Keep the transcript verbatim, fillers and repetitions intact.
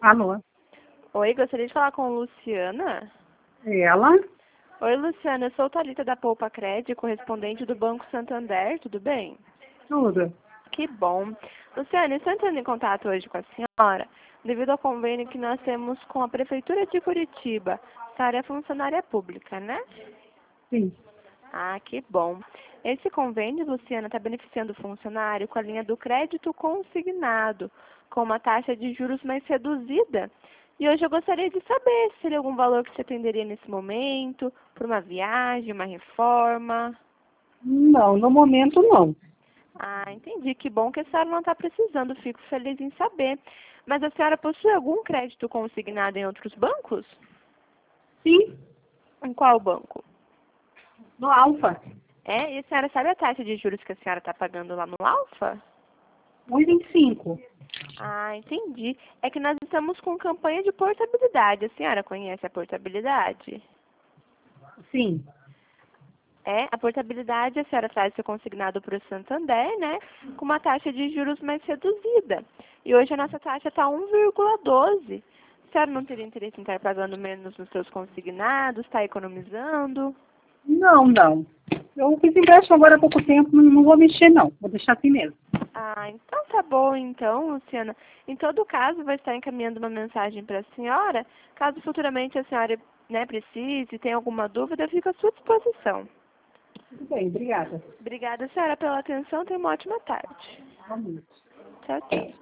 Alô? Oi, gostaria de falar com Luciana. Ela? Oi, Luciana, eu sou Thalita da Poupa Cred, correspondente do Banco Santander, tudo bem? Tudo. Que bom. Luciana, estou entrando em contato hoje com a senhora devido ao convênio que nós temos com a Prefeitura de Curitiba, essa área funcionária pública, né? Sim. Ah, que bom. Esse convênio, Luciana, está beneficiando o funcionário com a linha do crédito consignado, com uma taxa de juros mais reduzida. E hoje eu gostaria de saber se teria algum valor que você atenderia nesse momento, por uma viagem, uma reforma. Não, no momento não. Ah, entendi. Que bom que a senhora não está precisando. Fico feliz em saber. Mas a senhora possui algum crédito consignado em outros bancos? Sim, Em qual banco? no Alfa. É, e a senhora sabe a taxa de juros que a senhora está pagando lá no Alfa? um e vinte e cinco. Ah, entendi. É que nós estamos com campanha de portabilidade. A senhora conhece a portabilidade? Sim. É, a portabilidade, a senhora traz seu consignado para o Santander, né? Com uma taxa de juros mais reduzida. E hoje a nossa taxa está um vírgula doze. A senhora não teria interesse em estar pagando menos nos seus consignados, está economizando? Não, não. Eu fiz empréstimo agora há pouco tempo, não, não vou mexer não. Vou deixar assim mesmo. Ah, então tá bom então, Luciana. Em todo caso, vou estar encaminhando uma mensagem para a senhora. Caso futuramente a senhora, né, precise, tenha alguma dúvida, eu fico à sua disposição. Tudo bem, obrigada. Obrigada, senhora, pela atenção. Tenha uma ótima tarde. Vamos. Tchau, tchau.